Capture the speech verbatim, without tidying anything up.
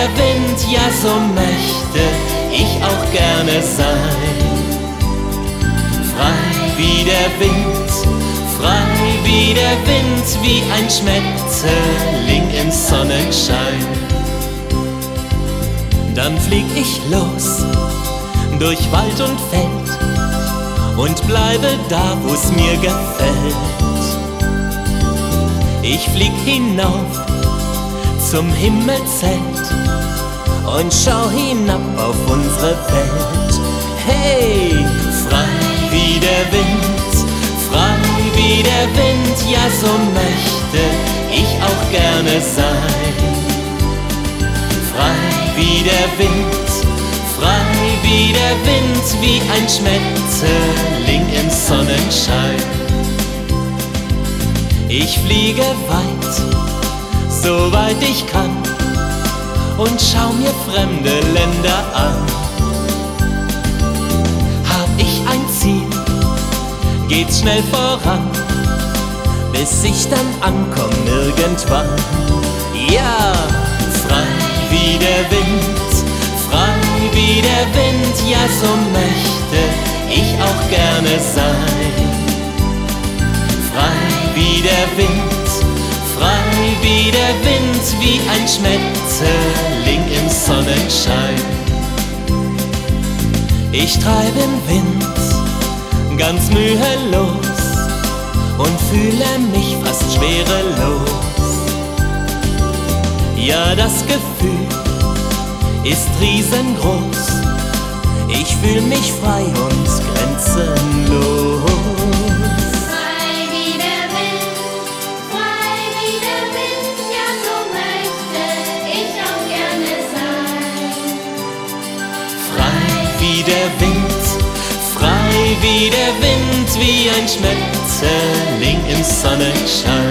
der Wind, ja so möchte ich auch gerne sein. Frei wie der Wind, frei wie der Wind, wie ein Schmetterling im Sonnenschein. Dann flieg ich los, durch Wald und Feld, und bleibe da, wo's mir gefällt. Ich flieg hinauf zum Himmelszelt und schau hinab auf unsere Welt. Hey, frei wie der Wind, frei wie der Wind, ja so möchte ich auch gerne sein. Frei wie der Wind, frei wie der Wind, wie ein Schmetterling im Sonnenschein. Ich fliege weit, so weit ich kann, und schau mir fremde Länder an. Hab ich ein Ziel, geht's schnell voran, bis ich dann ankomm irgendwann. Ja, frei wie der Wind, frei wie der Wind, ja so möchte ich auch gerne sein. Frei wie der Wind, frei wie der Wind, wie ein Schmetterling im Sonnenschein. Ich treib im Wind ganz mühelos und fühle mich fast schwerelos. Ja, das Gefühl ist riesengroß, ich fühl mich frei und grenzenlos. Frei wie der Wind, frei wie der Wind, ja so möchte ich auch gerne sein. Frei wie der Wind, frei wie der Wind, wie ein Schmetterling im Sonnenschein.